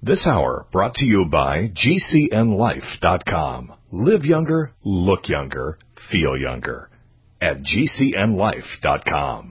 This hour brought to you by GCNLife.com. Live younger, look younger, feel younger at GCNLife.com.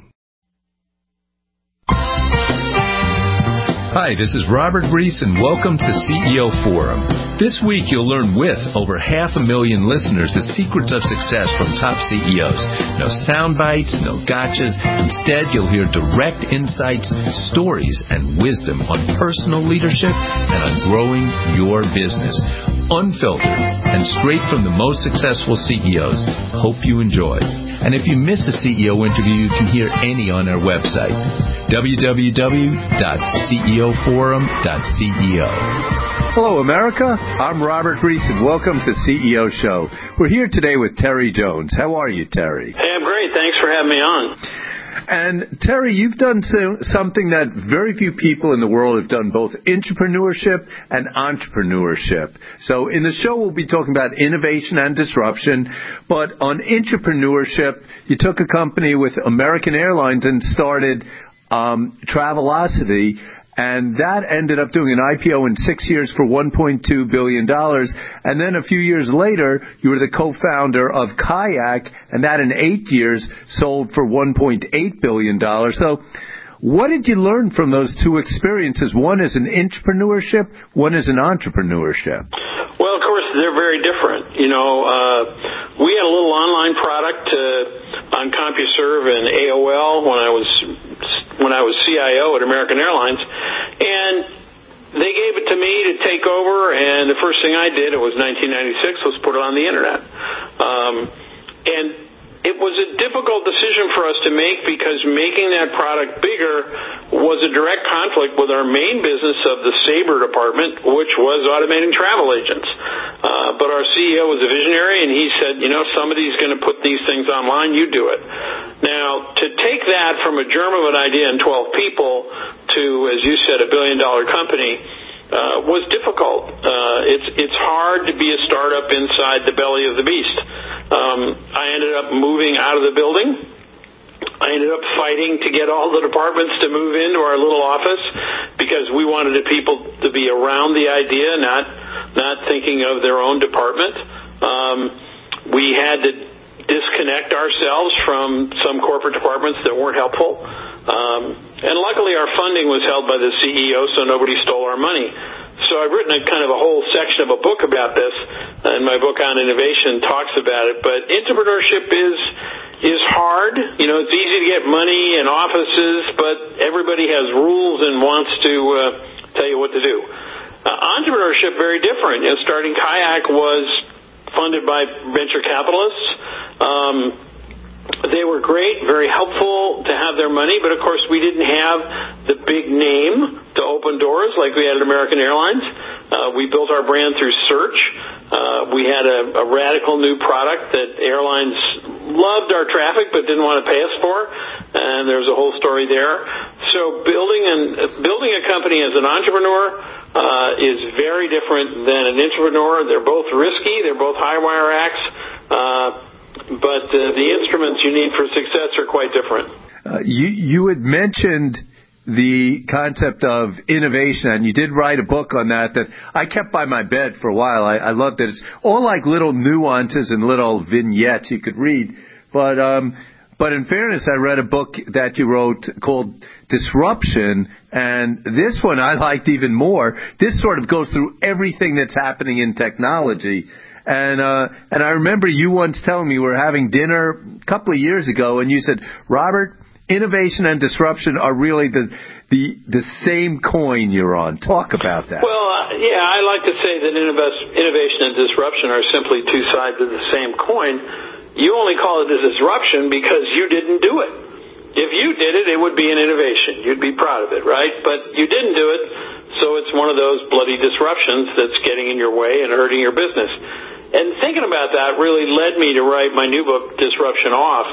Hi, this is Robert Reese, and welcome to CEO Forum. This week, you'll learn with over 500,000 listeners the secrets of success from top CEOs. No sound bites, no gotchas. Instead, you'll hear direct insights, stories, and wisdom on personal leadership and on growing your business. Unfiltered and straight from the most successful CEOs. Hope you enjoy. And if you miss a CEO interview, you can hear any on our website, www.ceoforum.co. Hello, America. I'm Robert Reese, and welcome to CEO Show. We're here today with Terry Jones. How are you, Terry? Hey, I'm great. Thanks for having me on. And, Terry, you've done something that very few people in the world have done, both intrapreneurship and entrepreneurship. So in the show, we'll be talking about innovation and disruption. But on intrapreneurship, you took a company with American Airlines and started Travelocity, and that ended up doing an IPO in 6 years for $1.2 billion. And then a few years later, you were the co-founder of Kayak, and that in 8 years sold for $1.8 billion. So what did you learn from those two experiences? One is an intrapreneurship, one is an entrepreneurship. Well, of course, they're very different. You know, we had a little online product on CompuServe and AOL when I was CIO at American Airlines, and they gave it to me to take over, and the first thing I did, it was 1996, was put it on the Internet. And it was a difficult decision for us to make because making that product bigger was a direct conflict with our main business of the Sabre department, which was automating travel agents. But our CEO was a visionary, and he said, you know, somebody's going to put these things online, you do it. Now, to take that from a germ of an idea and 12 people to, as you said, a billion-dollar company was difficult. It's hard to be a startup inside the belly of the beast. I ended up moving out of the building. I ended up fighting to get all the departments to move into our little office because we wanted the people to be around the idea, not thinking of their own department. We had to disconnect ourselves from some corporate departments that weren't helpful. And luckily our funding was held by the CEO, so nobody stole our money. So I've written a kind of a whole section of a book about this, and my book on innovation talks about it. But entrepreneurship is hard. You know, it's easy to get money and offices, but everybody has rules and wants to tell you what to do. Entrepreneurship, very different. You know, starting Kayak was funded by venture capitalists. They were great, very helpful to have their money, but of course we didn't have the big name to open doors like we had at American Airlines. We built our brand through search. We had a radical new product that airlines loved our traffic but didn't want to pay us for, and there's a whole story there. So building a company as an entrepreneur is very different than an intrapreneur. They're both risky. They're both high-wire acts. But the instruments you need for success are quite different. You had mentioned the concept of innovation, and you did write a book on that I kept by my bed for a while. I loved it. It's all like little nuances and little vignettes you could read. But in fairness, I read a book that you wrote called Disruption, and this one I liked even more. This sort of goes through everything that's happening in technology. And I remember you once telling me we were having dinner a couple of years ago, and you said, Robert, innovation and disruption are really the same coin you're on. Talk about that. Well, yeah, I like to say that innovation and disruption are simply two sides of the same coin. You only call it a disruption because you didn't do it. If you did it, it would be an innovation. You'd be proud of it, right? But you didn't do it, so it's one of those bloody disruptions that's getting in your way and hurting your business. And thinking about that really led me to write my new book, Disruption Off.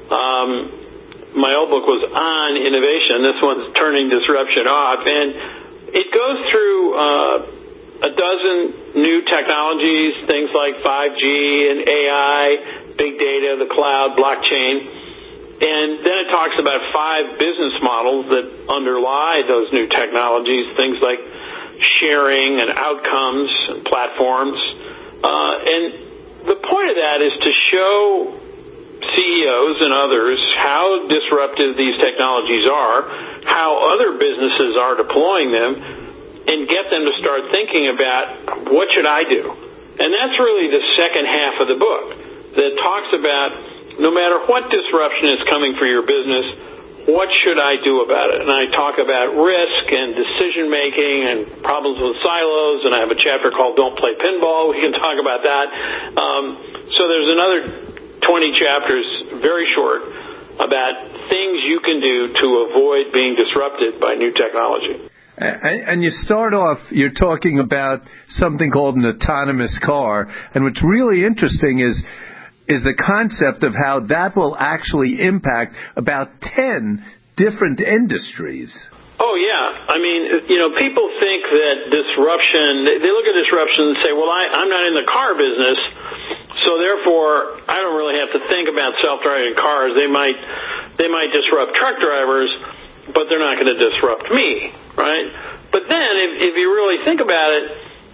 My old book was on innovation. This one's turning disruption off. And it goes through a dozen new technologies, things like 5G and AI, big data, the cloud, blockchain. And then it talks about 5 business models that underlie those new technologies, things like sharing and outcomes and platforms. And the point of that is to show CEOs and others how disruptive these technologies are, how other businesses are deploying them, and get them to start thinking about what should I do. And that's really the second half of the book that talks about no matter what disruption is coming for your business, what should I do about it? And I talk about risk and decision making and problems with silos, and I have a chapter called Don't Play Pinball. We can talk about that. So there's another 20 chapters, very short, about things you can do to avoid being disrupted by new technology. And you start off, you're talking about something called an autonomous car. And what's really interesting is the concept of how that will actually impact about 10 different industries. Oh, yeah. I mean, people think that disruption, they look at disruption and say, well, I'm not in the car business, so therefore I don't really have to think about self-driving cars. They might disrupt truck drivers, but they're not going to disrupt me, right? But then if you really think about it,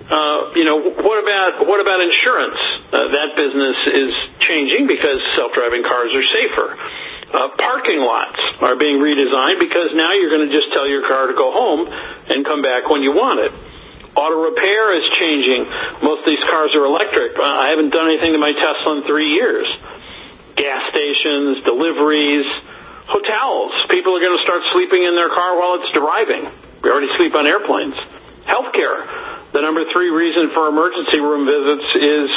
what about insurance? That business is changing because self-driving cars are safer. Parking lots are being redesigned because now you're going to just tell your car to go home and come back when you want it. Auto repair is changing. Most of these cars are electric. I haven't done anything to my Tesla in 3 years. Gas stations, deliveries, hotels. People are going to start sleeping in their car while it's driving. We already sleep on airplanes. Healthcare. The number 3 reason for emergency room visits is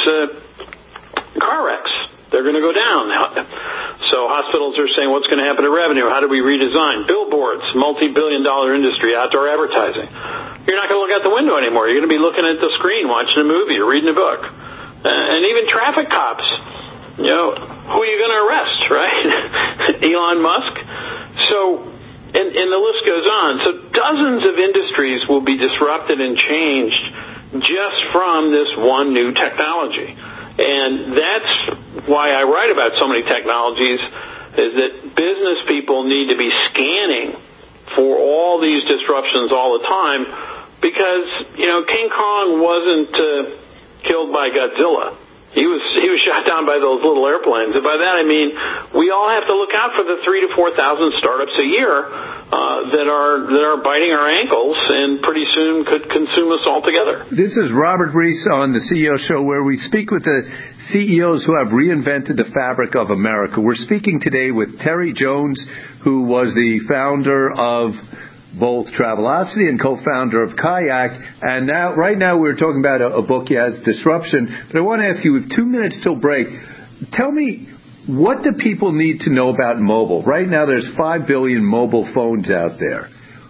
car wrecks. They're going to go down. So hospitals are saying, what's going to happen to revenue? How do we redesign? Billboards, multi-billion-dollar industry, outdoor advertising. You're not going to look out the window anymore. You're going to be looking at the screen, watching a movie, or reading a book. And even traffic cops. Who are you going to arrest, right? Elon Musk? So, and the list goes on. So dozens of industries will be disrupted and changed just from this one new technology. And that's why I write about so many technologies, is that business people need to be scanning for all these disruptions all the time because, King Kong wasn't killed by Godzilla. He was shot down by those little airplanes. And by that I mean we all have to look out for the 3,000 to 4,000 startups a year that are biting our ankles and pretty soon could consume us altogether. This is Robert Reese on the CEO Show, where we speak with the CEOs who have reinvented the fabric of America. We're speaking today with Terry Jones, who was the founder of both Travelocity and co-founder of Kayak. And right now we're talking about a book he has, Disruption. But I want to ask you, with 2 minutes till break, tell me, what do people need to know about mobile? Right now there's 5 billion mobile phones out there.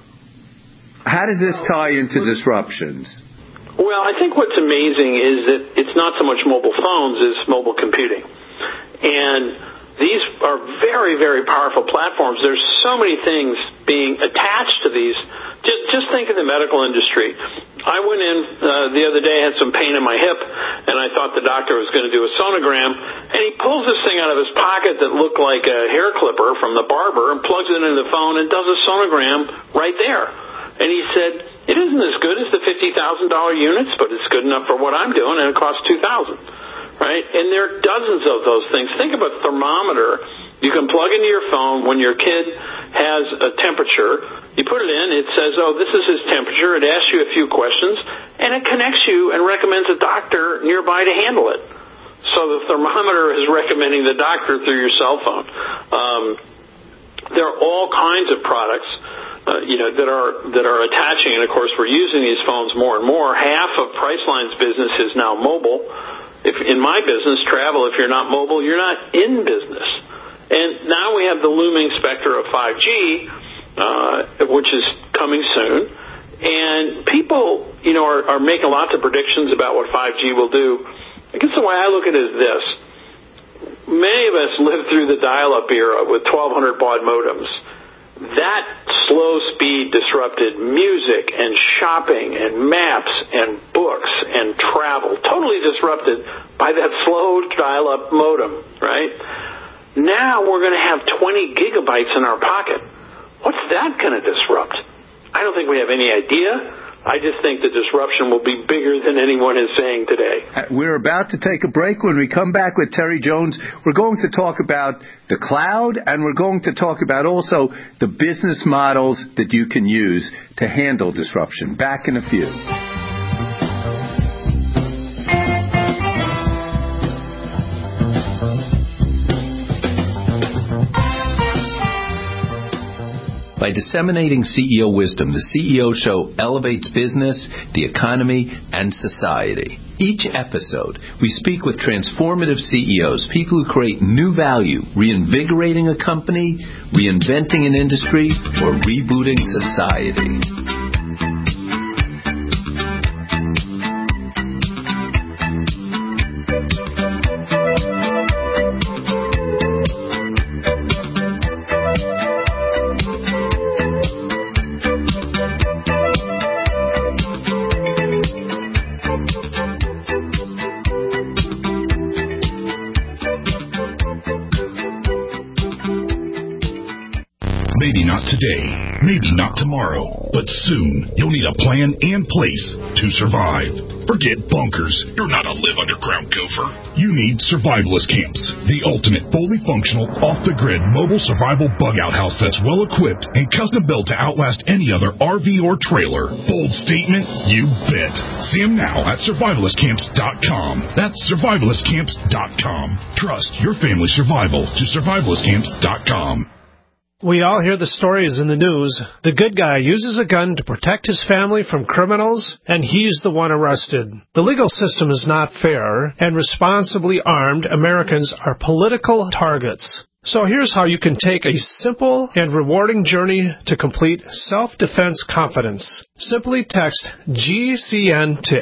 How does this tie into disruptions? Well, I think what's amazing is that it's not so much mobile phones as mobile computing. And these are very, very powerful platforms. There's so many things being attached to these. Just think of the medical industry. I went in the other day, had some pain in my hip, and I thought the doctor was going to do a sonogram, and he pulls this thing out of his pocket that looked like a hair clipper from the barber and plugs it into the phone and does a sonogram right there. And he said, it isn't as good as the $50,000 units, but it's good enough for what I'm doing, and it costs $2,000. Right? And there are dozens of those things. Think of a thermometer you can plug into your phone when your kid has a temperature. You put it in, it says, oh, this is his temperature. It asks you a few questions, and it connects you and recommends a doctor nearby to handle it. So the thermometer is recommending the doctor through your cell phone. There are all kinds of products that are attaching, and of course we're using these phones more and more. Half of Priceline's business is now mobile. If in my business, travel, if you're not mobile, you're not in business. And now we have the looming specter of 5G, which is coming soon. And people, are making lots of predictions about what 5G will do. I guess the way I look at it is this. Many of us lived through the dial-up era with 1,200 baud modems. That slow speed disrupted music and shopping and maps and books and travel, totally disrupted by that slow dial-up modem, right? Now we're going to have 20 gigabytes in our pocket. What's that going to disrupt? I don't think we have any idea. I just think the disruption will be bigger than anyone is saying today. We're about to take a break. When we come back with Terry Jones, we're going to talk about the cloud, and we're going to talk about also the business models that you can use to handle disruption. Back in a few. By disseminating CEO wisdom, the CEO Show elevates business, the economy, and society. Each episode, we speak with transformative CEOs, people who create new value, reinvigorating a company, reinventing an industry, or rebooting society. Maybe not today, maybe not tomorrow, but soon you'll need a plan and place to survive. Forget bunkers. You're not a live underground gopher. You need survivalist camps, the ultimate fully functional, off-the-grid mobile survival bug-out house that's well-equipped and custom-built to outlast any other RV or trailer. Bold statement? You bet. See them now at survivalistcamps.com. That's survivalistcamps.com. Trust your family's survival to survivalistcamps.com. We all hear the stories in the news. The good guy uses a gun to protect his family from criminals, and he's the one arrested. The legal system is not fair, and responsibly armed Americans are political targets. So here's how you can take a simple and rewarding journey to complete self-defense confidence. Simply text GCN to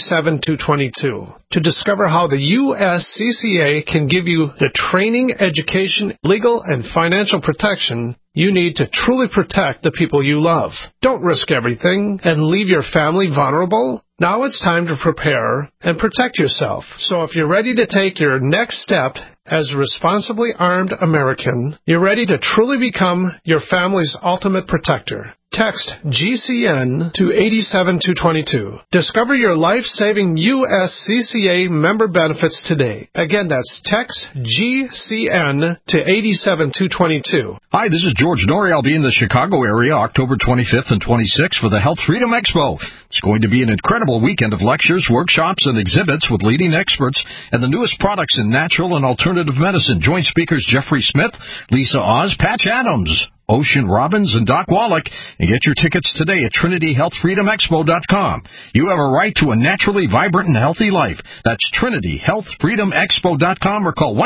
87222 to discover how the USCCA can give you the training, education, legal, and financial protection you need to truly protect the people you love. Don't risk everything and leave your family vulnerable. Now it's time to prepare and protect yourself. So if you're ready to take your next step as a responsibly armed American, you're ready to truly become your family's ultimate protector. Text GCN to 87222. Discover your life-saving USCCA member benefits today. Again, that's text GCN to 87222. Hi, this is George Norrie. I'll be in the Chicago area October 25th and 26th for the Health Freedom Expo. It's going to be an incredible weekend of lectures, workshops, and exhibits with leading experts and the newest products in natural and alternative medicine. Join speakers Jeffrey Smith, Lisa Oz, Patch Adams, Ocean Robbins, and Doc Wallach, and get your tickets today at TrinityHealthFreedomExpo.com. You have a right to a naturally vibrant and healthy life. That's TrinityHealthFreedomExpo.com or call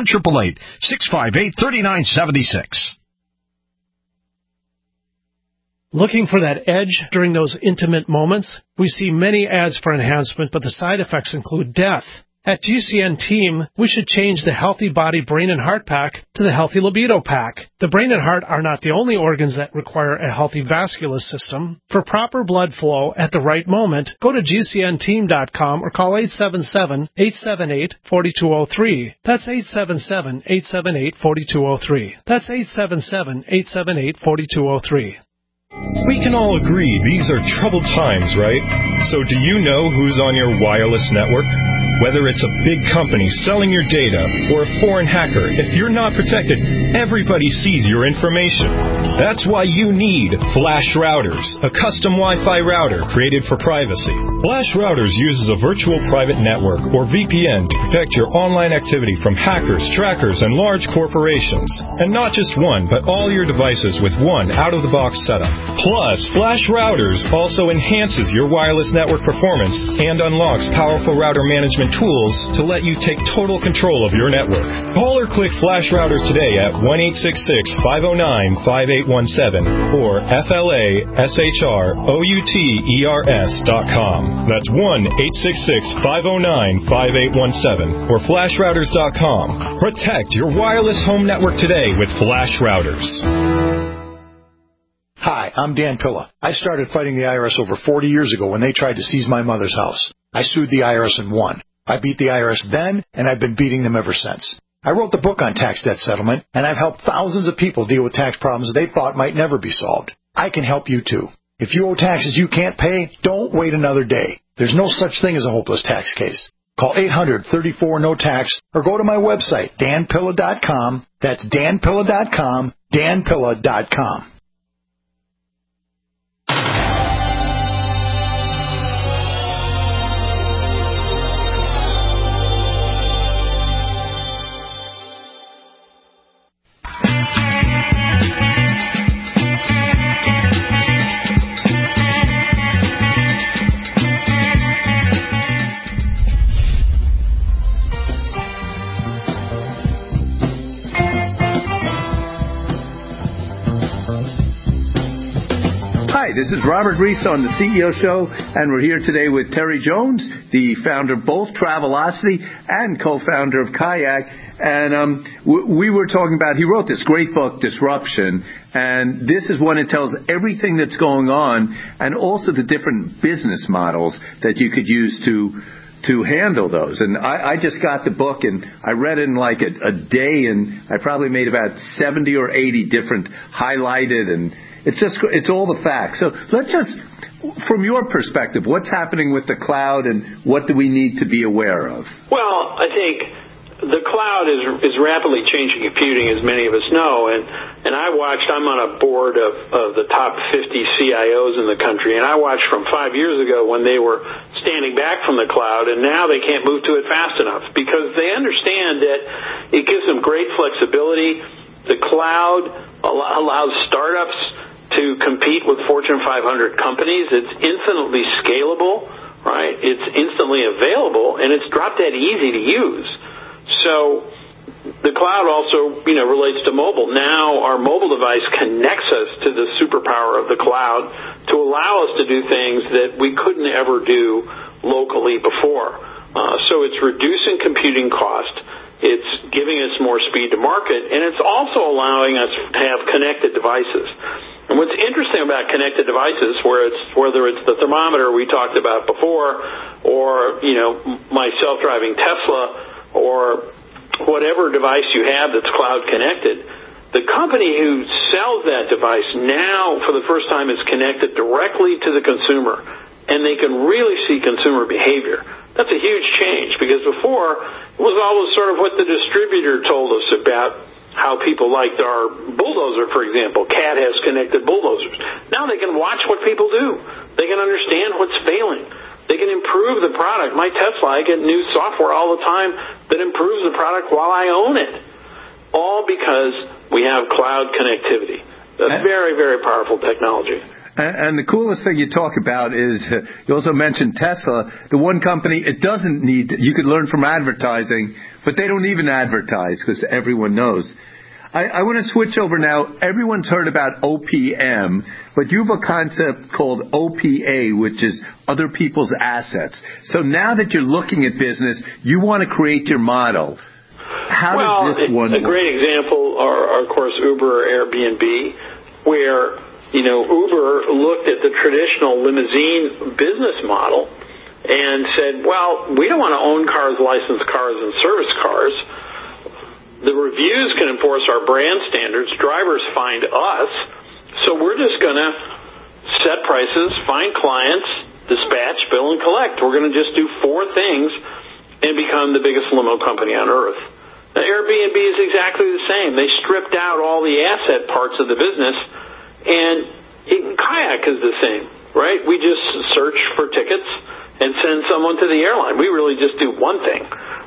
1-888-658-3976. Looking for that edge during those intimate moments? We see many ads for enhancement, but the side effects include death. At GCN Team, we should change the Healthy Body, Brain, and Heart Pack to the Healthy Libido Pack. The brain and heart are not the only organs that require a healthy vascular system. For proper blood flow at the right moment, go to GCNteam.com or call 877-878-4203. That's 877-878-4203. That's 877-878-4203. We can all agree these are troubled times, right? So do you know who's on your wireless network? Whether it's a big company selling your data or a foreign hacker, if you're not protected, everybody sees your information. That's why you need Flash Routers, a custom Wi-Fi router created for privacy. Flash Routers uses a virtual private network, or VPN, to protect your online activity from hackers, trackers, and large corporations. And not just one, but all your devices with one out-of-the-box setup. Plus, Flash Routers also enhances your wireless network performance and unlocks powerful router management tools to let you take total control of your network. Call or click Flash Routers today at 1-866-509-5817 or FLASHROUTERS.com. That's 1-866-509-5817 or FlashRouters.com. Protect your wireless home network today with Flash Routers. Hi, I'm Dan Pilla. I started fighting the IRS over 40 years ago when they tried to seize my mother's house. I sued the IRS and won. I beat the IRS then, and I've been beating them ever since. I wrote the book on tax debt settlement, and I've helped thousands of people deal with tax problems they thought might never be solved. I can help you too. If you owe taxes you can't pay, don't wait another day. There's no such thing as a hopeless tax case. Call 800-34-NO-TAX or go to my website, danpilla.com. That's danpilla.com, danpilla.com. Hi, this is Robert Reese on the CEO Show, and we're here today with Terry Jones, the founder of both Travelocity and co-founder of Kayak. And we were talking about, he wrote this great book, Disruption, and this is one that tells everything that's going on and also the different business models that you could use to handle those. And I just got the book, and I read it in like a day, and I probably made about 70 or 80 different highlighted, and it's all the facts. So let's just, from your perspective, what's happening with the cloud and what do we need to be aware of? Well, I think the cloud is rapidly changing computing, as many of us know, and I'm on a board of the top 50 CIOs in the country, and I watched from 5 years ago when they were standing back from the cloud, and now they can't move to it fast enough because they understand that it gives them great flexibility. The cloud allows startups to compete with Fortune 500 companies. It's infinitely scalable, right? It's instantly available, and it's drop dead easy to use. So the cloud also, relates to mobile. Now our mobile device connects us to the superpower of the cloud to allow us to do things that we couldn't ever do locally before. So it's reducing computing cost. It's giving us more speed to market, and it's also allowing us to have connected devices. And what's interesting about connected devices, whether it's the thermometer we talked about before, or my self-driving Tesla, or whatever device you have that's cloud connected, the company who sells that device now, for the first time, is connected directly to the consumer, and they can really see consumer behavior. That's a huge change, because before it was always sort of what the distributor told us about how people liked our bulldozer, for example. CAT has connected bulldozers. Now they can watch what people do. They can understand what's failing. They can improve the product. My Tesla, I get new software all the time that improves the product while I own it. All because we have cloud connectivity. A very, very powerful technology. And the coolest thing you talk about is, you also mentioned Tesla, the one company it doesn't need, you could learn from advertising, but they don't even advertise because everyone knows. I want to switch over now. Everyone's heard about OPM, but you have a concept called OPA, which is other people's assets. So now that you're looking at business, you want to create your model. How does this one work? A great example are, of course, Uber or Airbnb, where Uber looked at the traditional limousine business model and said, well, we don't want to own cars, license cars, and service cars. The reviews can enforce our brand standards. Drivers find us. So we're just going to set prices, find clients, dispatch, bill, and collect. We're going to just do 4 things and become the biggest limo company on earth. Now, Airbnb is exactly the same. They stripped out all the asset parts of the business, and Kayak is the same, right? We just search for tickets and send someone to the airline. We really just do one thing.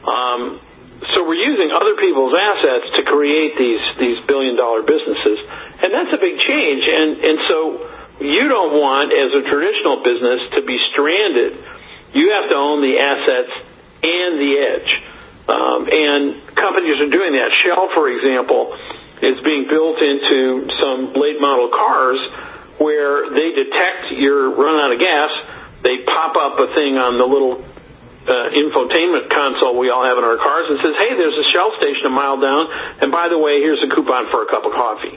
So we're using other people's assets to create these billion-dollar businesses, and that's a big change. And so you don't want, as a traditional business, to be stranded. You have to own the assets and the edge. And companies are doing that. Shell, for example, is being built into some late model cars where they detect your run out of gas. They pop up a thing on the little infotainment console we all have in our cars and says, hey, there's a Shell station a mile down, and by the way, here's a coupon for a cup of coffee.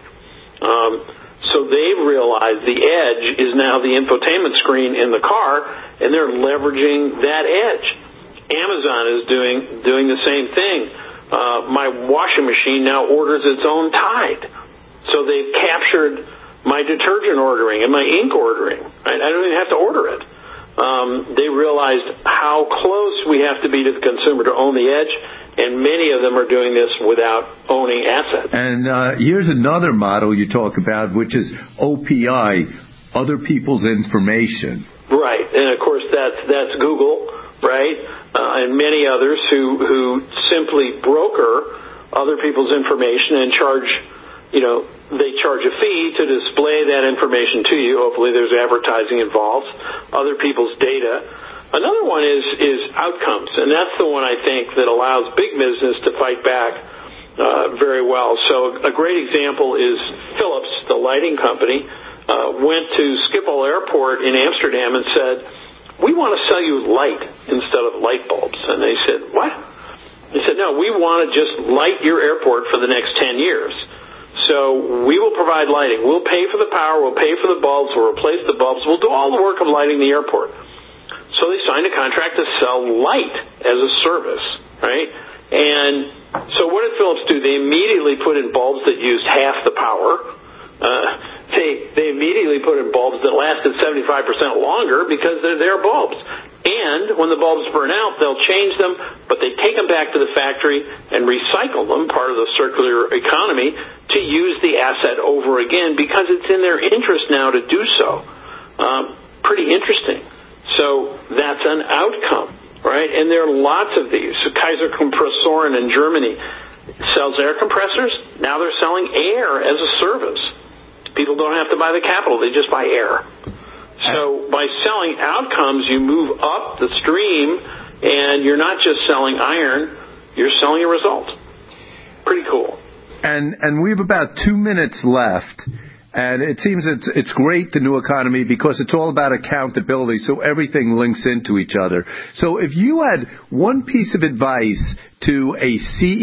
So they've realized the edge is now the infotainment screen in the car, and they're leveraging that edge. Amazon is doing the same thing. My washing machine now orders its own Tide. So they've captured my detergent ordering and my ink ordering. Right? I don't even have to order it. They realized how close we have to be to the consumer to own the edge, and many of them are doing this without owning assets. And here's another model you talk about, which is OPI, other people's information. Right, and of course that's Google, right, and many others who simply broker other people's information and charge, they charge a fee to display that information to you. Hopefully there's advertising involved, other people's data. Another one is outcomes, and that's the one I think that allows big business to fight back very well. So a great example is Philips, the lighting company, went to Schiphol Airport in Amsterdam and said, "We want to sell you light instead of light bulbs." And they said, "What?" They said, "No, we want to just light your airport for the next 10 years. So we will provide lighting. We'll pay for the power. We'll pay for the bulbs. We'll replace the bulbs. We'll do all the work of lighting the airport." So they signed a contract to sell light as a service, right? And so what did Philips do? They immediately put in bulbs that used half the power. They immediately put in bulbs that lasted 75% longer because they're their bulbs. And when the bulbs burn out, they'll change them, but they take them back to the factory and recycle them, part of the circular economy, to use the asset over again because it's in their interest now to do so. Pretty interesting. So that's an outcome, right? And there are lots of these. So Kaiser Kompressoren in Germany sells air compressors. Now they're selling air as a service. People don't have to buy the capital. They just buy air. So by selling outcomes, you move up the stream, and you're not just selling iron, you're selling a result. Pretty cool. And we have about 2 minutes left. And it seems it's great, the new economy, because it's all about accountability, so everything links into each other. So if you had one piece of advice to a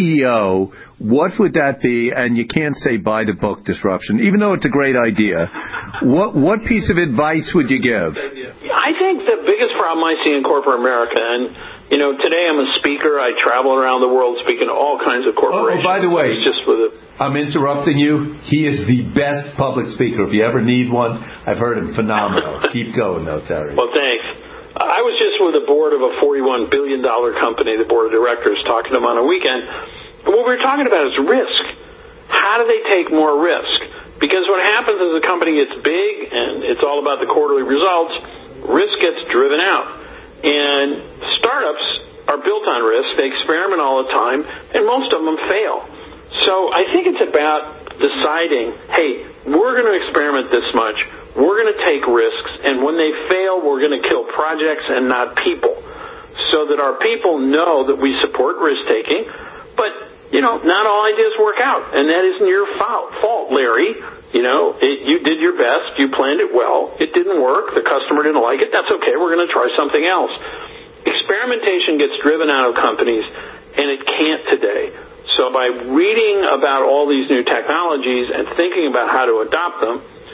CEO, what would that be? And you can't say buy the book, Disruption, even though it's a great idea. What piece of advice would you give? I think the biggest problem I see in corporate America, and today I'm a speaker. I travel around the world speaking to all kinds of corporations. Oh, by the way, just with I'm interrupting you. He is the best public speaker. If you ever need one, I've heard him phenomenal. Keep going, though, Terry. Well, thanks. I was just with the board of a $41 billion company, the board of directors, talking to them on a weekend. And what we were talking about is risk. How do they take more risk? Because what happens is a company gets big, and it's all about the quarterly results, risk gets driven out. And startups are built on risk. They experiment all the time, and most of them fail. So I think it's about deciding, hey, we're going to experiment this much. We're going to take risks, and when they fail, we're going to kill projects and not people, so that our people know that we support risk-taking. But, not all ideas work out, and that isn't your fault, Larry. You did your best. You planned it well. It didn't work. The customer didn't like it. That's okay. We're going to try something else. Experimentation gets driven out of companies, and it can't today. So by reading about all these new technologies and thinking about how to adopt them,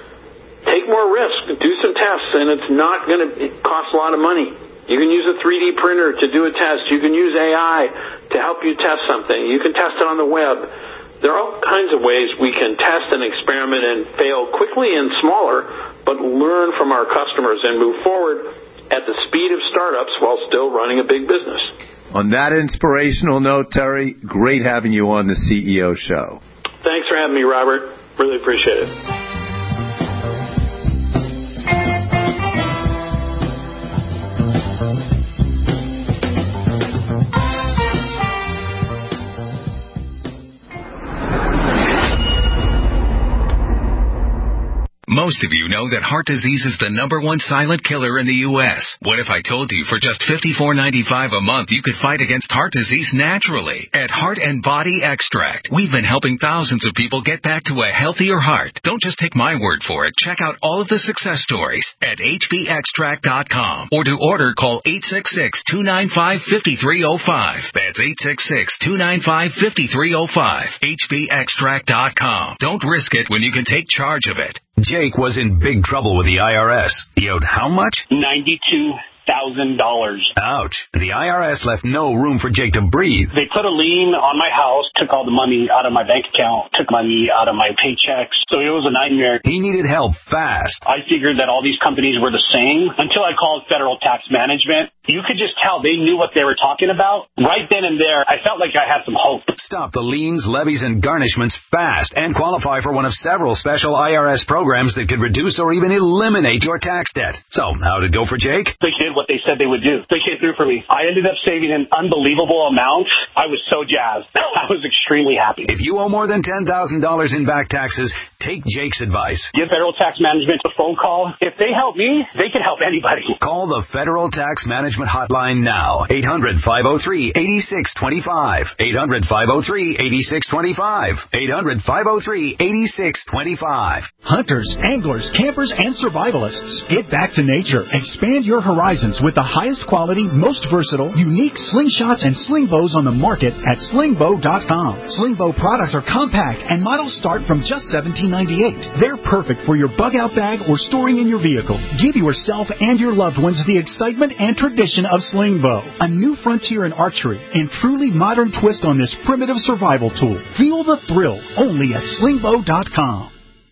take more risk, do some tests, and it's not going to cost a lot of money. You can use a 3D printer to do a test. You can use AI to help you test something. You can test it on the web. There are all kinds of ways we can test and experiment and fail quickly and smaller, but learn from our customers and move forward at the speed of startups while still running a big business. On that inspirational note, Terry, great having you on the CEO Show. Thanks for having me, Robert. Really appreciate it. Most of you know that heart disease is the #1 silent killer in the U.S. What if I told you for just $54.95 a month you could fight against heart disease naturally? At Heart and Body Extract, we've been helping thousands of people get back to a healthier heart. Don't just take my word for it. Check out all of the success stories at hbextract.com. Or to order, call 866-295-5305. That's 866-295-5305. hbextract.com. Don't risk it when you can take charge of it. Jake was in big trouble with the IRS. He owed how much? $92 Ouch. The IRS left no room for Jake to breathe. They put a lien on my house, took all the money out of my bank account, took money out of my paychecks. So it was a nightmare. He needed help fast. I figured that all these companies were the same until I called Federal Tax Management. You could just tell they knew what they were talking about. Right then and there, I felt like I had some hope. Stop the liens, levies, and garnishments fast and qualify for one of several special IRS programs that could reduce or even eliminate your tax debt. So, how'd it go for Jake? They did what they said they would do. They came through for me. I ended up saving an unbelievable amount. I was so jazzed. I was extremely happy. If you owe more than $10,000 in back taxes, take Jake's advice. Give Federal Tax Management a phone call. If they help me, they can help anybody. Call the Federal Tax Management Hotline now. 800-503-8625. 800-503-8625. 800-503-8625. Hunters, anglers, campers, and survivalists. Get back to nature. Expand your horizons with the highest quality, most versatile, unique slingshots and sling bows on the market at slingbow.com. Sling bow products are compact and models start from just $17.98. They're perfect for your bug-out bag or storing in your vehicle. Give yourself and your loved ones the excitement and tradition of sling bow, a new frontier in archery and truly modern twist on this primitive survival tool. Feel the thrill only at slingbow.com.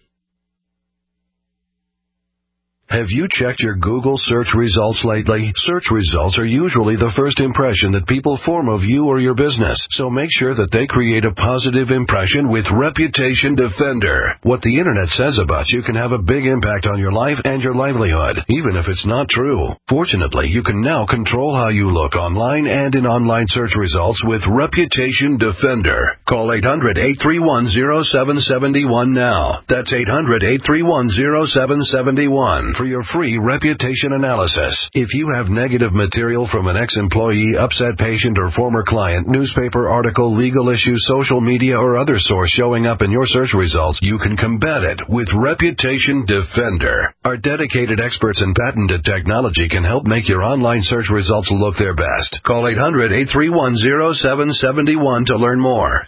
Have you checked your Google search results lately? Search results are usually the first impression that people form of you or your business, so make sure that they create a positive impression with Reputation Defender. What the internet says about you can have a big impact on your life and your livelihood, even if it's not true. Fortunately, you can now control how you look online and in online search results with Reputation Defender. Call 800-831-0771 now. That's 800-831-0771. For your free reputation analysis. If you have negative material from an ex-employee, upset patient, or former client, newspaper article, legal issue, social media, or other source showing up in your search results, you can combat it with Reputation Defender. Our dedicated experts in patented technology can help make your online search results look their best. Call 800-831-0771 to learn more.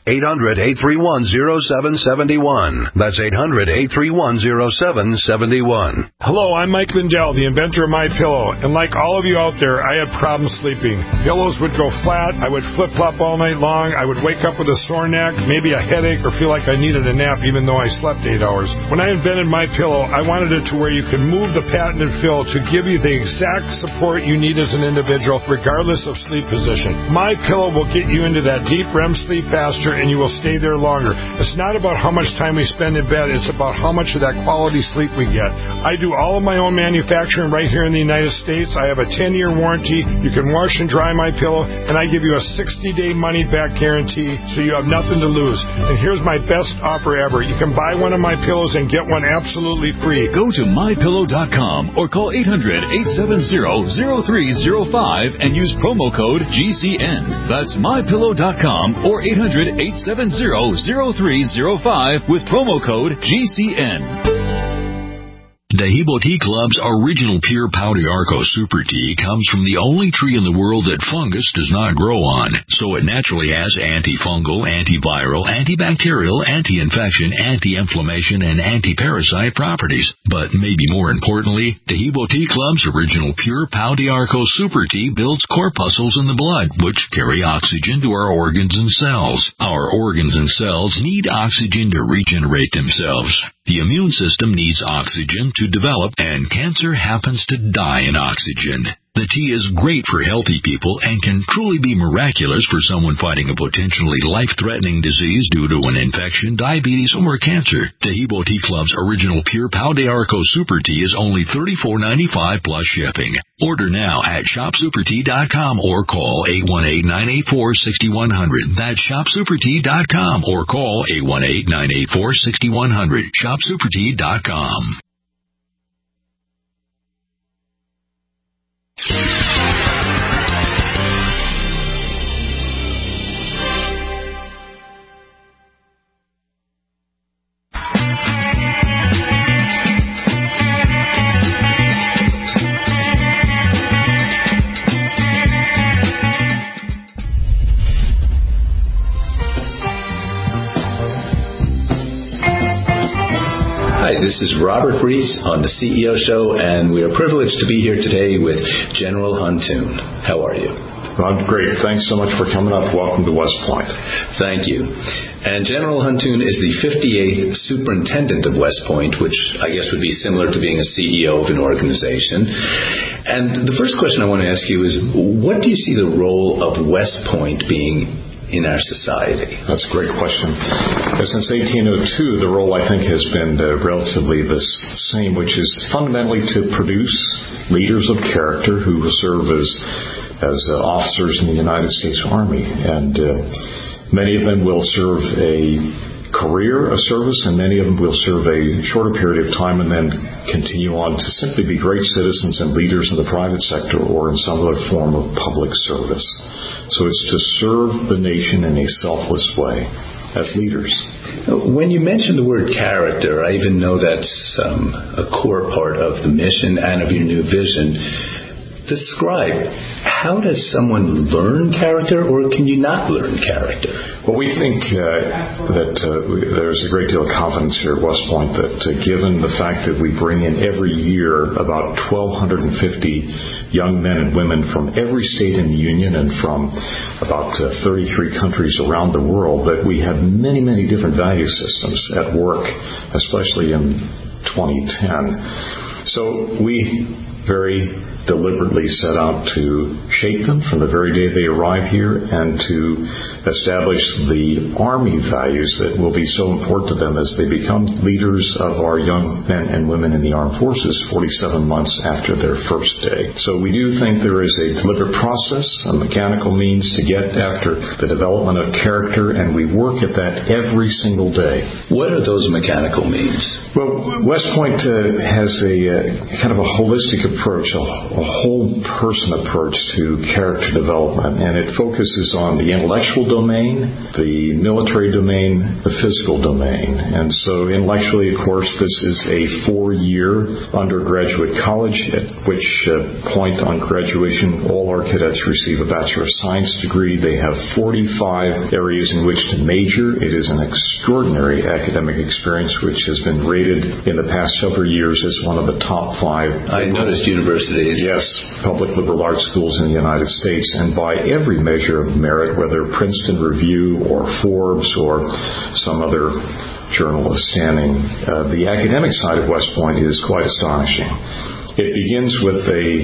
800-831-0771. That's 800-831-0771. Hello, I'm Mike Lindell, the inventor of MyPillow, and like all of you out there, I had problems sleeping. Pillows would go flat, I would flip-flop all night long, I would wake up with a sore neck, maybe a headache, or feel like I needed a nap even though I slept 8 hours. When I invented MyPillow, I wanted it to where you can move the patented fill to give you the exact support you need as an individual, regardless of sleep position. MyPillow will get you into that deep REM sleep faster, and you will stay there longer. It's not about how much time we spend in bed, it's about how much of that quality sleep we get. I do all of my own manufacturing right here in the United States. I have a 10-year warranty. You can wash and dry my pillow, and I give you a 60-day money-back guarantee, so you have nothing to lose. And here's my best offer ever. You can buy one of my pillows and get one absolutely free. Go to MyPillow.com or call 800-870-0305 and use promo code GCN. That's MyPillow.com or 800-870-0305 with promo code GCN. Dehibo Tea Club's original pure Pau d'Arco Super Tea comes from the only tree in the world that fungus does not grow on, so it naturally has antifungal, antiviral, antibacterial, anti-infection, anti-inflammation, and anti-parasite properties. But maybe more importantly, Dehibo Tea Club's original pure Pau d'Arco Super Tea builds corpuscles in the blood, which carry oxygen to our organs and cells. Our organs and cells need oxygen to regenerate themselves. The immune system needs oxygen to develop, and cancer happens to die in oxygen. The tea is great for healthy people and can truly be miraculous for someone fighting a potentially life-threatening disease due to an infection, diabetes, or cancer. Dehibo Tea Club's original pure Pau d'Arco Super Tea is only $34.95 plus shipping. Order now at shopsupertea.com or call 818-984-6100. That's shopsupertea.com or call 818-984-6100. Shopsupertea.com. Hi, this is Robert Reese on the CEO Show, and we are privileged to be here today with General Huntoon. How are you? I'm great. Thanks so much for coming up. Welcome to West Point. Thank you. And General Huntoon is the 58th Superintendent of West Point, which I guess would be similar to being a CEO of an organization. And the first question I want to ask you is, what do you see the role of West Point being in our society? That's a great question. Since 1802, the role, I think, has been relatively the same, which is fundamentally to produce leaders of character who will serve as officers in the United States Army. And many of them will serve a career of service, and many of them will serve a shorter period of time and then continue on to simply be great citizens and leaders in the private sector or in some other form of public service. So it's to serve the nation in a selfless way as leaders. When you mention the word character, I even know that's a core part of the mission and of your new vision. Describe, how does someone learn character, or can you not learn character? Well, we think that there's a great deal of confidence here at West Point that given the fact that we bring in every year about 1,250 young men and women from every state in the Union and from about 33 countries around the world, that we have many, many different value systems at work, especially in 2010. So we very deliberately set out to shape them from the very day they arrive here and to establish the Army values that will be so important to them as they become leaders of our young men and women in the armed forces 47 months after their first day. So we do think there is a deliberate process, a mechanical means to get after the development of character, and we work at that every single day. What are those mechanical means? Well, West Point has a kind of a holistic approach, a whole person approach to character development, and it focuses on the intellectual domain, the military domain, the physical domain. And so intellectually, of course, this is a 4-year undergraduate college, at which point on graduation all our cadets receive a Bachelor of Science degree. They have 45 areas in which to major. It is an extraordinary academic experience which has been rated in the past several years as one of the top 5. I noticed universities. Yes, public liberal arts schools in the United States, and by every measure of merit, whether Princeton Review or Forbes or some other journal of standing, the academic side of West Point is quite astonishing. It begins with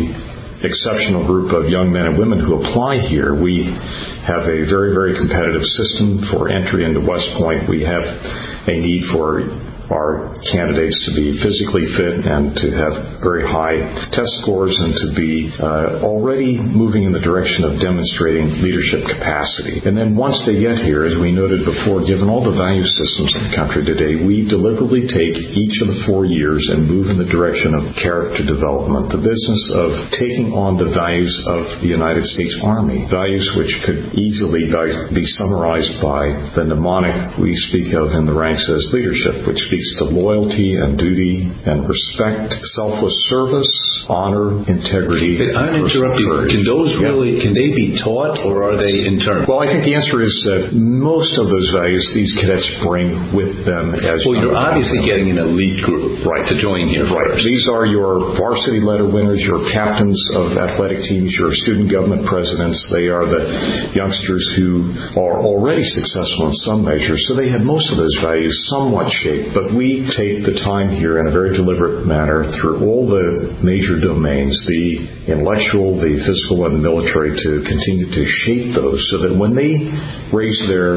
a exceptional group of young men and women who apply here. We have a very, very competitive system for entry into West Point. We have a need for our candidates to be physically fit and to have very high test scores and to be already moving in the direction of demonstrating leadership capacity. And then once they get here, as we noted before, given all the value systems in the country today, we deliberately take each of the 4 years and move in the direction of character development, the business of taking on the values of the United States Army, values which could easily be summarized by the mnemonic we speak of in the ranks as leadership, which speaks to loyalty and duty and respect, selfless service, honor, integrity. I'm interrupting. Can those can they be taught, or are they internal? Well, I think the answer is that most of those values these cadets bring with them as well. You're obviously getting an elite group, right, to join here. Right. First. These are your varsity letter winners, your captains of athletic teams, your student government presidents. They are the youngsters who are already successful in some measure, so they have most of those values somewhat shaped. But we take the time here in a very deliberate manner through all the major domains, the intellectual, the physical, and the military, to continue to shape those so that when they raise their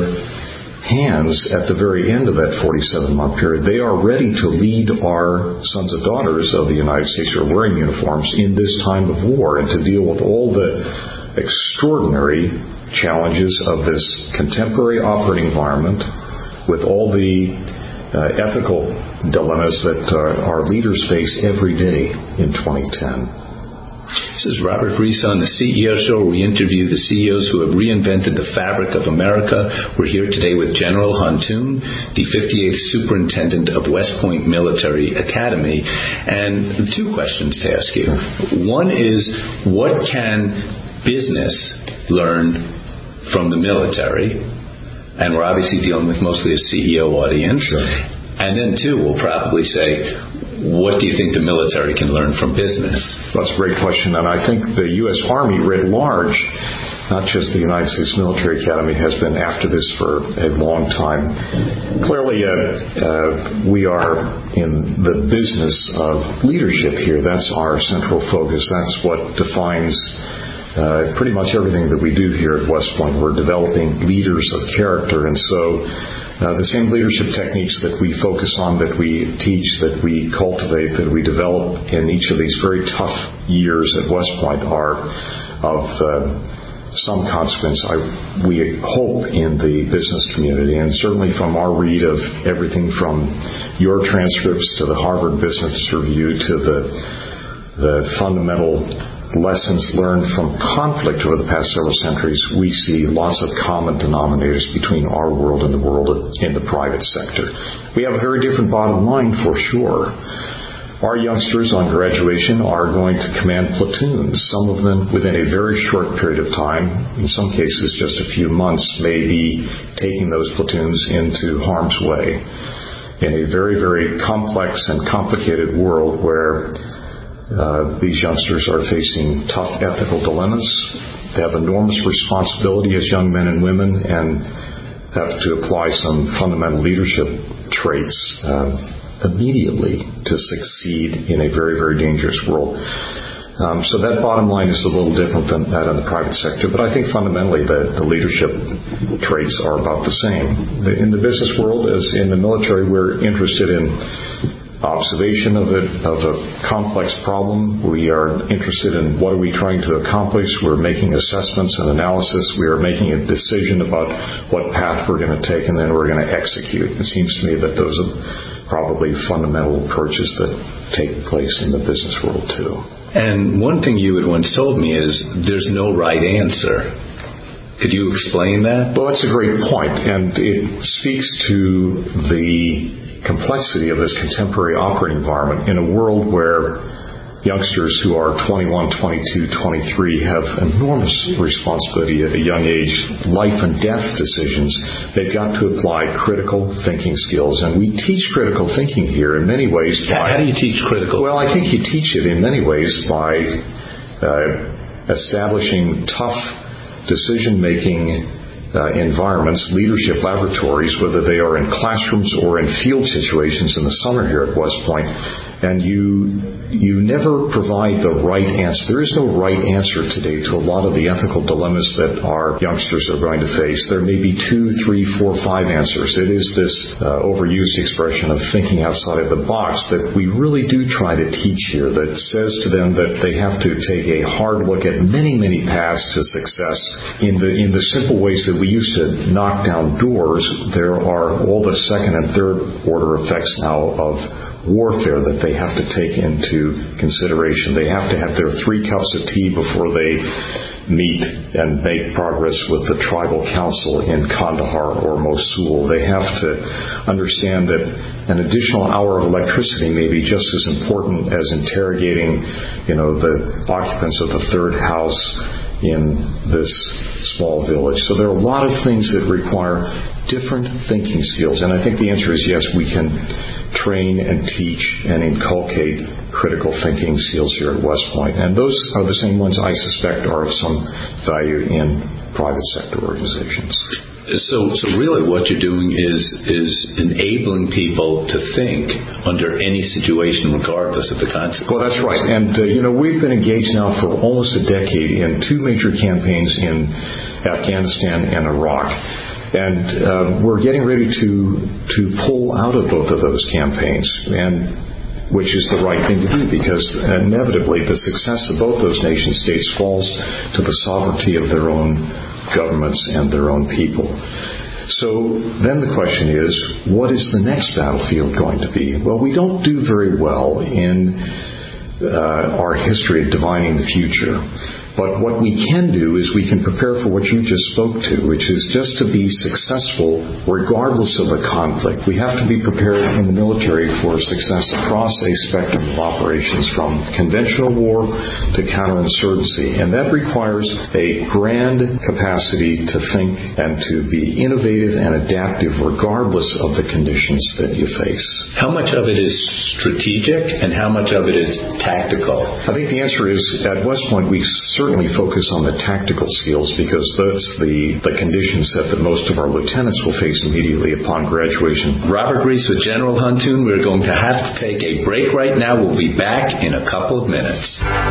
hands at the very end of that 47-month period, they are ready to lead our sons and daughters of the United States who are wearing uniforms in this time of war and to deal with all the extraordinary challenges of this contemporary operating environment with all the ethical dilemmas that our leaders face every day in 2010. This is Robert Reese on the CEO Show, where we interview the CEOs who have reinvented the fabric of America. We're here today with General Huntoon, the 58th Superintendent of West Point Military Academy. And 2 questions to ask you. One is, what can business learn from the military? And we're obviously dealing with mostly a CEO audience. Sure. And then, too, we'll probably say, what do you think the military can learn from business? That's a great question, and I think the U.S. Army writ large, not just the United States Military Academy, has been after this for a long time. Clearly, we are in the business of leadership here. That's our central focus. That's what defines pretty much everything that we do here at West Point. We're developing leaders of character, and so the same leadership techniques that we focus on, that we teach, that we cultivate, that we develop in each of these very tough years at West Point are of some consequence, we hope, in the business community. And certainly from our read of everything from your transcripts to the Harvard Business Review to the fundamental lessons learned from conflict over the past several centuries, we see lots of common denominators between our world and the world in the private sector. We have a very different bottom line, for sure. Our youngsters on graduation are going to command platoons. Some of them within a very short period of time, in some cases just a few months, may be taking those platoons into harm's way in a very, very complex and complicated world where these youngsters are facing tough ethical dilemmas. They have enormous responsibility as young men and women and have to apply some fundamental leadership traits immediately to succeed in a very, very dangerous world. So that bottom line is a little different than that in the private sector, but I think fundamentally the leadership traits are about the same. In the business world, as in the military, we're interested in observation of a complex problem. We are interested in what are we trying to accomplish. We're making assessments and analysis. We are making a decision about what path we're going to take, and then we're going to execute. It seems to me that those are probably fundamental approaches that take place in the business world too. And one thing you had once told me is there's no right answer. Could you explain that? Well, that's a great point, and it speaks to the complexity of this contemporary operating environment in a world where youngsters who are 21, 22, 23 have enormous responsibility at a young age, life and death decisions. They've got to apply critical thinking skills, and we teach critical thinking here in many ways. How do you teach critical? Well, I think you teach it in many ways by establishing tough decision-making environments, leadership laboratories, whether they are in classrooms or in field situations in the summer here at West Point, and you never provide the right answer. There is no right answer today to a lot of the ethical dilemmas that our youngsters are going to face. There may be 2, 3, 4, 5 answers. It is this overused expression of thinking outside of the box that we really do try to teach here, that says to them that they have to take a hard look at many, many paths to success. In the simple ways that we used to knock down doors, there are all the second and third order effects now of warfare that they have to take into consideration. They have to have their 3 cups of tea before they meet and make progress with the tribal council in Kandahar or Mosul. They have to understand that an additional hour of electricity may be just as important as interrogating, the occupants of the 3rd house in this small village. So there are a lot of things that require different thinking skills, and I think the answer is yes, we can train and teach and inculcate critical thinking skills here at West Point, and those are the same ones I suspect are of some value in private sector organizations. So really what you're doing is enabling people to think under any situation regardless of the consequences. Well, that's right. And, we've been engaged now for almost a decade in 2 major campaigns in Afghanistan and Iraq. And we're getting ready to pull out of both of those campaigns, and which is the right thing to do, because inevitably the success of both those nation states falls to the sovereignty of their own governments and their own people. So then the question is, what is the next battlefield going to be? Well, we don't do very well in our history of divining the future. But what we can do is we can prepare for what you just spoke to, which is just to be successful regardless of the conflict. We have to be prepared in the military for success across a spectrum of operations, from conventional war to counterinsurgency. And that requires a grand capacity to think and to be innovative and adaptive regardless of the conditions that you face. How much of it is strategic and how much of it is tactical? I think the answer is, at West Point, we certainly focus on the tactical skills because that's the condition set that most of our lieutenants will face immediately upon graduation. Robert Reese with General Huntoon. We're going to have to take a break right now. We'll be back in a couple of minutes.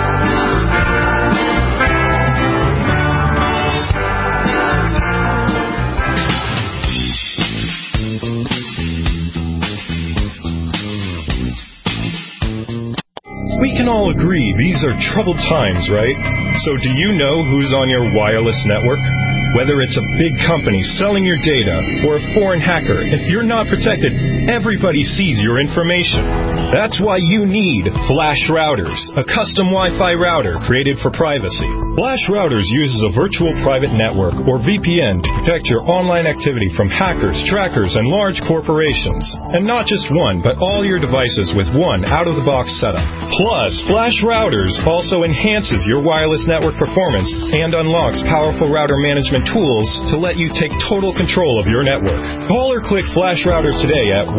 We can all agree these are troubled times, right? So do you know who's on your wireless network? Whether it's a big company selling your data or a foreign hacker, if you're not protected, everybody sees your information. That's why you need Flash Routers, a custom Wi-Fi router created for privacy. Flash Routers uses a virtual private network, or VPN, to protect your online activity from hackers, trackers, and large corporations. And not just one, but all your devices with one out-of-the-box setup. Plus, Flash Routers also enhances your wireless network performance and unlocks powerful router management tools to let you take total control of your network. Call or click Flash Routers today at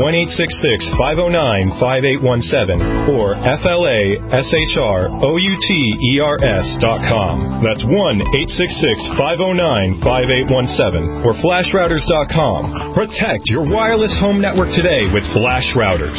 1-866-509-5817 or FLASHROUTERS.com. That's 1-866-509-5817 or FlashRouters.com. Protect your wireless home network today with Flash Routers.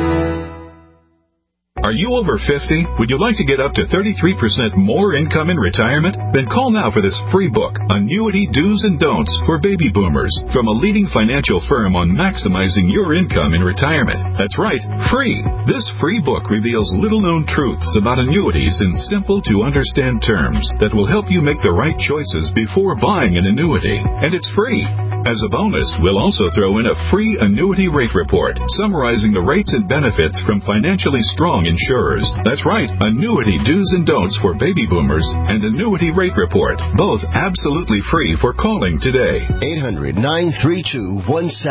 Are you over 50? Would you like to get up to 33% more income in retirement? Then call now for this free book, Annuity Do's and Don'ts for Baby Boomers, from a leading financial firm on maximizing your income in retirement. That's right, free. This free book reveals little-known truths about annuities in simple-to-understand terms that will help you make the right choices before buying an annuity. And it's free. As a bonus, we'll also throw in a free annuity rate report summarizing the rates and benefits from financially strong insurers. That's right, Annuity Do's and Don'ts for Baby Boomers and Annuity Rate Report, both absolutely free for calling today. 800-932-1789.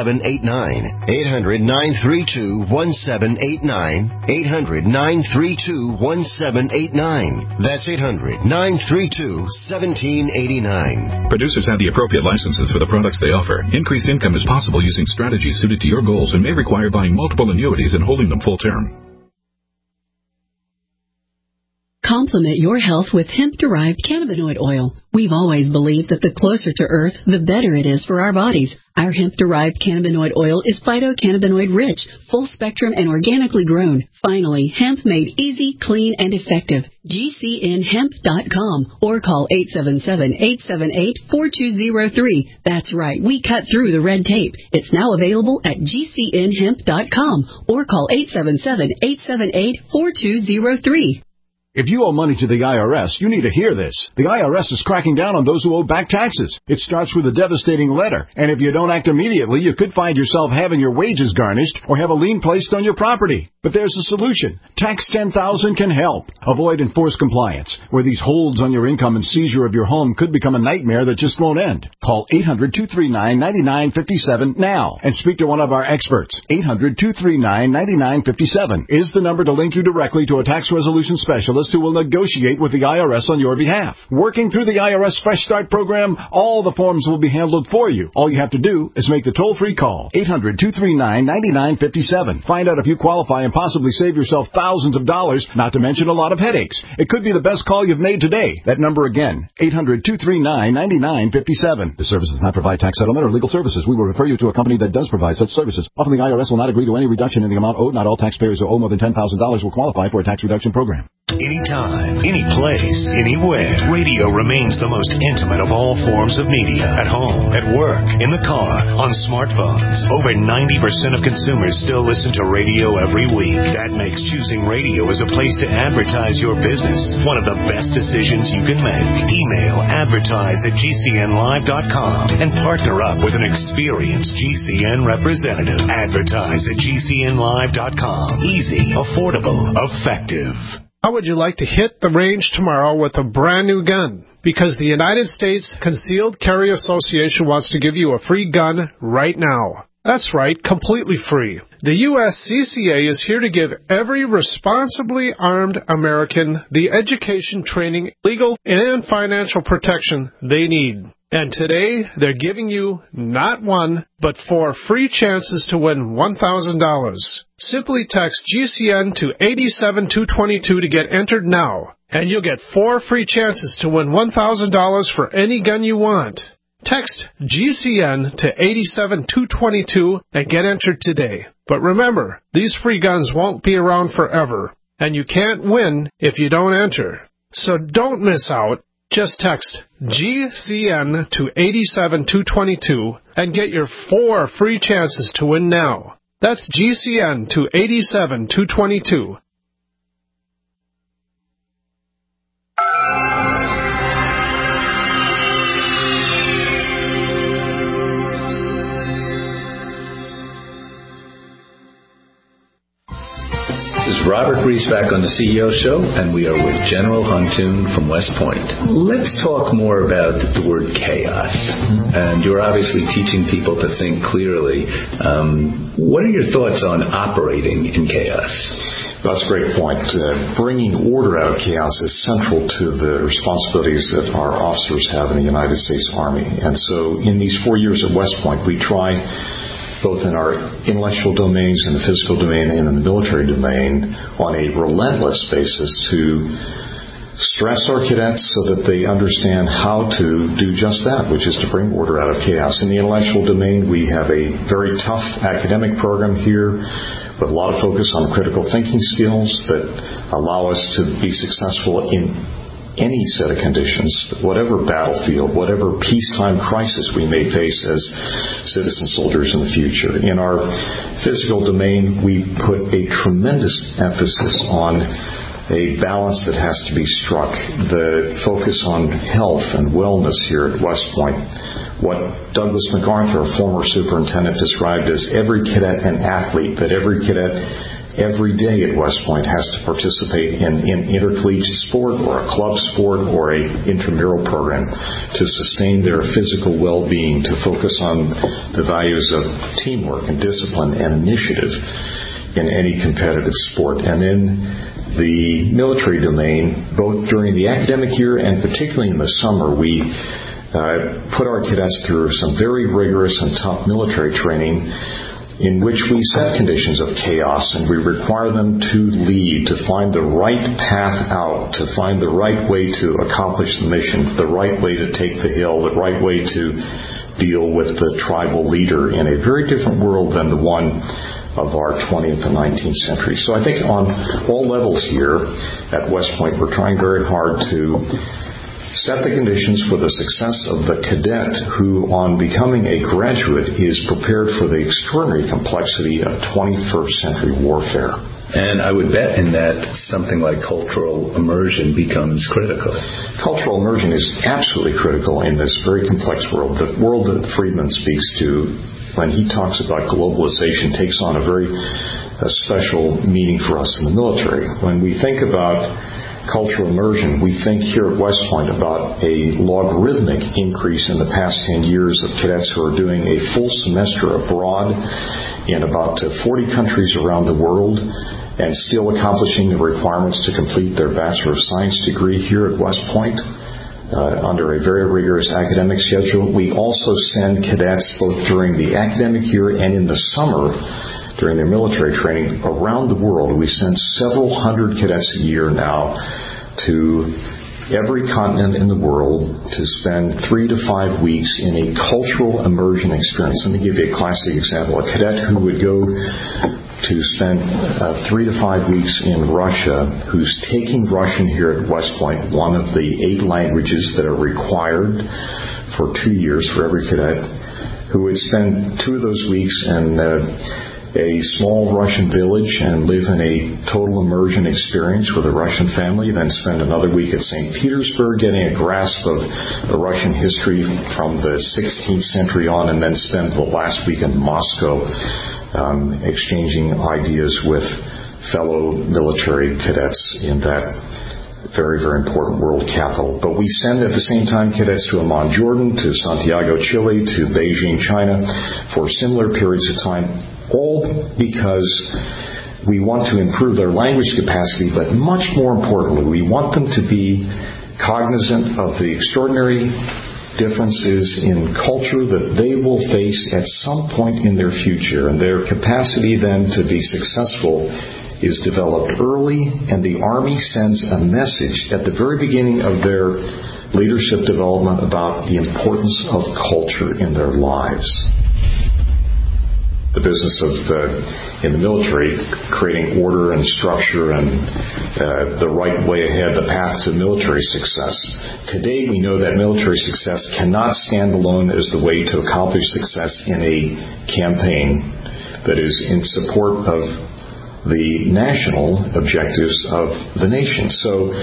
800-932-1789. 800-932-1789. That's 800-932-1789. Producers have the appropriate licenses for the products they offer. Increased income is possible using strategies suited to your goals and may require buying multiple annuities and holding them full term. Complement your health with hemp-derived cannabinoid oil. We've always believed that the closer to Earth, the better it is for our bodies. Our hemp-derived cannabinoid oil is phytocannabinoid-rich, full-spectrum, and organically grown. Finally, hemp made easy, clean, and effective. GCNhemp.com or call 877-878-4203. That's right, we cut through the red tape. It's now available at GCNhemp.com or call 877-878-4203. If you owe money to the IRS, you need to hear this. The IRS is cracking down on those who owe back taxes. It starts with a devastating letter, and if you don't act immediately, you could find yourself having your wages garnished or have a lien placed on your property. But there's a solution. Tax 10,000 can help. Avoid enforced compliance, where these holds on your income and seizure of your home could become a nightmare that just won't end. Call 800-239-9957 now and speak to one of our experts. 800-239-9957 is the number to link you directly to a tax resolution specialist who will negotiate with the IRS on your behalf. Working through the IRS Fresh Start program, all the forms will be handled for you. All you have to do is make the toll-free call, 800-239-9957. Find out if you qualify and possibly save yourself thousands of dollars, not to mention a lot of headaches. It could be the best call you've made today. That number again, 800-239-9957. This service does not provide tax settlement or legal services. We will refer you to a company that does provide such services. Often the IRS will not agree to any reduction in the amount owed. Not all taxpayers who owe more than $10,000 will qualify for a tax reduction program. Anytime, any place, anywhere, radio remains the most intimate of all forms of media. At home, at work, in the car, on smartphones. Over 90% of consumers still listen to radio every week. That makes choosing radio as a place to advertise your business one of the best decisions you can make. Email advertise@gcnlive.com and partner up with an experienced GCN representative. Advertise@gcnlive.com. Easy, affordable, effective. How would you like to hit the range tomorrow with a brand new gun? Because the United States Concealed Carry Association wants to give you a free gun right now. That's right, completely free. The USCCA is here to give every responsibly armed American the education, training, legal, and financial protection they need. And today, they're giving you not one, but 4 free chances to win $1,000. Simply text GCN to 87222 to get entered now, and you'll get 4 free chances to win $1,000 for any gun you want. Text GCN to 87222 and get entered today. But remember, these free guns won't be around forever, and you can't win if you don't enter. So don't miss out. Just text GCN to 87222 and get your 4 free chances to win now. That's GCN to 87222. This is Robert Griesbach on the CEO Show, and we are with General Huntoon from West Point. Let's talk more about the word chaos. And you're obviously teaching people to think clearly. What are your thoughts on operating in chaos? That's a great point. Bringing order out of chaos is central to the responsibilities that our officers have in the United States Army. And so in these 4 years at West Point, we try, both in our intellectual domains, in the physical domain, and in the military domain, on a relentless basis to stress our cadets so that they understand how to do just that, which is to bring order out of chaos. In the intellectual domain, we have a very tough academic program here with a lot of focus on critical thinking skills that allow us to be successful in any set of conditions, whatever battlefield, whatever peacetime crisis we may face as citizen soldiers in the future. In our physical domain, we put a tremendous emphasis on a balance that has to be struck. The focus on health and wellness here at West Point. What Douglas MacArthur, a former superintendent, described as every cadet an athlete, that every cadet every day at West Point has to participate in intercollegiate sport or a club sport or a intramural program to sustain their physical well-being, to focus on the values of teamwork and discipline and initiative in any competitive sport. And in the military domain, both during the academic year and particularly in the summer, we put our cadets through some very rigorous and tough military training in which we set conditions of chaos and we require them to lead, to find the right path out, to find the right way to accomplish the mission, the right way to take the hill, the right way to deal with the tribal leader in a very different world than the one of our 20th and 19th century. So I think on all levels here at West Point, we're trying very hard to set the conditions for the success of the cadet who, on becoming a graduate, is prepared for the extraordinary complexity of 21st century warfare. And I would bet in that something like cultural immersion becomes critical. Cultural immersion is absolutely critical in this very complex world. The world that Friedman speaks to when he talks about globalization takes on a very special meaning for us in the military. When we think about cultural immersion, we think here at West Point about a logarithmic increase in the past 10 years of cadets who are doing a full semester abroad in about 40 countries around the world and still accomplishing the requirements to complete their Bachelor of Science degree here at West Point under a very rigorous academic schedule. We also send cadets both during the academic year and in the summer during their military training around the world. We send several hundred cadets a year now to every continent in the world to spend 3 to 5 weeks in a cultural immersion experience. Let me give you a classic example. A cadet who would go to spend 3 to 5 weeks in Russia, who's taking Russian here at West Point, one of the 8 languages that are required for 2 years for every cadet, who would spend 2 of those weeks in a small Russian village and live in a total immersion experience with a Russian family, then spend another week at St. Petersburg getting a grasp of the Russian history from the 16th century on, and then spend the last week in Moscow exchanging ideas with fellow military cadets in that very, very important world capital. But we send at the same time cadets to Amman, Jordan, to Santiago, Chile, to Beijing, China, for similar periods of time, all because we want to improve their language capacity, but much more importantly, we want them to be cognizant of the extraordinary differences in culture that they will face at some point in their future, and their capacity then to be successful is developed early, and the Army sends a message at the very beginning of their leadership development about the importance of culture in their lives. The business of, in the military, creating order and structure and the right way ahead, the path to military success. Today we know that military success cannot stand alone as the way to accomplish success in a campaign that is in support of the national objectives of the nation. So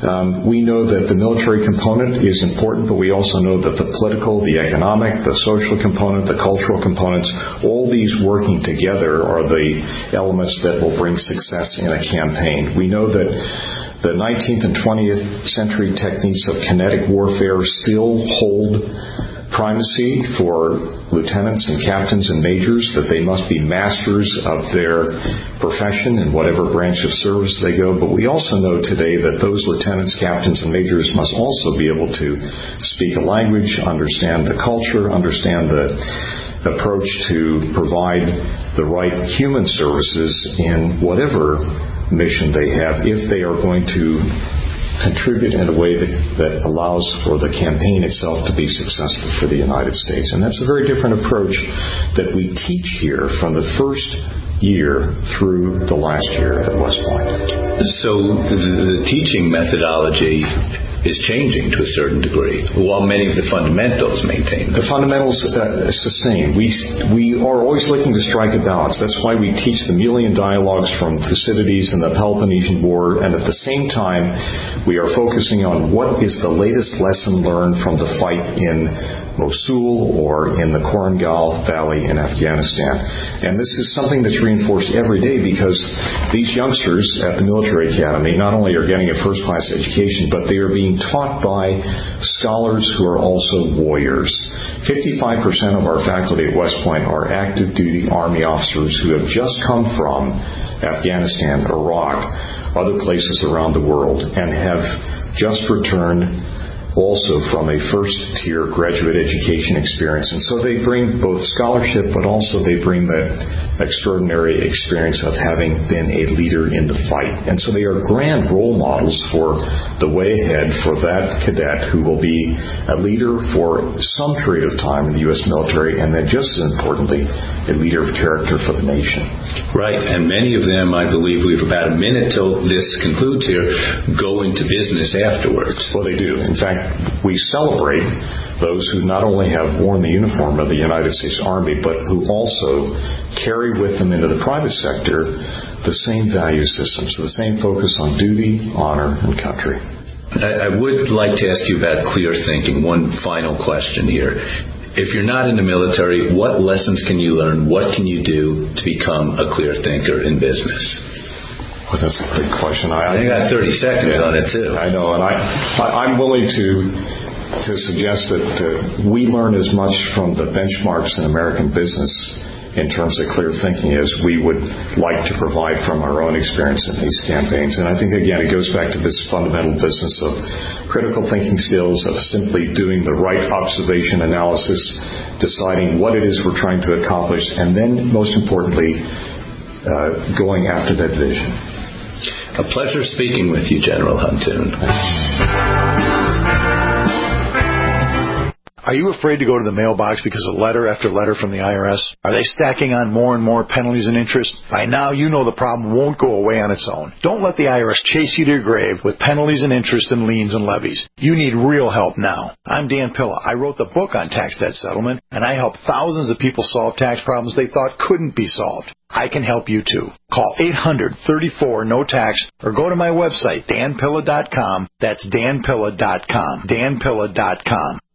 we know that the military component is important, but we also know that the political, the economic, the social component, the cultural components, all these working together are the elements that will bring success in a campaign. We know that the 19th and 20th century techniques of kinetic warfare still hold primacy for lieutenants and captains and majors, that they must be masters of their profession in whatever branch of service they go. But we also know today that those lieutenants, captains, and majors must also be able to speak a language, understand the culture, understand the approach to provide the right human services in whatever mission they have, if they are going to contribute in a way that allows for the campaign itself to be successful for the United States. And that's a very different approach that we teach here from the first year through the last year at West Point. So the teaching methodology is changing to a certain degree, while many of the fundamentals maintain. The fundamentals sustain. We are always looking to strike a balance. That's why we teach the Melian dialogues from Thucydides and the Peloponnesian War, and at the same time, we are focusing on what is the latest lesson learned from the fight in Mosul or in the Korangal Valley in Afghanistan. And this is something that's reinforced every day, because these youngsters at the military academy not only are getting a first-class education, but they are being taught by scholars who are also warriors. 55% of our faculty at West Point are active duty Army officers who have just come from Afghanistan, Iraq, other places around the world, and have just returned also from a first-tier graduate education experience. And so they bring both scholarship, but also they bring that extraordinary experience of having been a leader in the fight. And so they are grand role models for the way ahead for that cadet who will be a leader for some period of time in the U.S. military, and then just as importantly, a leader of character for the nation. Right, and many of them, I believe we have about a minute till this concludes here, go into business afterwards. Well, they do. In fact, we celebrate those who not only have worn the uniform of the United States Army, but who also carry with them into the private sector the same value systems, the same focus on duty, honor, and country. I would like to ask you about clear thinking. One final question here. If you're not in the military, what lessons can you learn? What can you do to become a clear thinker in business? Well, that's a big question. I got 30 seconds on it, too. I know, and I'm willing to suggest that we learn as much from the benchmarks in American business in terms of clear thinking as we would like to provide from our own experience in these campaigns. And I think, again, it goes back to this fundamental business of critical thinking skills, of simply doing the right observation analysis, deciding what it is we're trying to accomplish, and then, most importantly, going after that vision. A pleasure speaking with you, General Huntoon. Are you afraid to go to the mailbox because of letter after letter from the IRS? Are they stacking on more and more penalties and interest? By now, you know the problem won't go away on its own. Don't let the IRS chase you to your grave with penalties and interest and liens and levies. You need real help now. I'm Dan Pilla. I wrote the book on tax debt settlement, and I help thousands of people solve tax problems they thought couldn't be solved. I can help you too. Call 800-34-NO-TAX or go to my website, danpilla.com. That's danpilla.com. danpilla.com.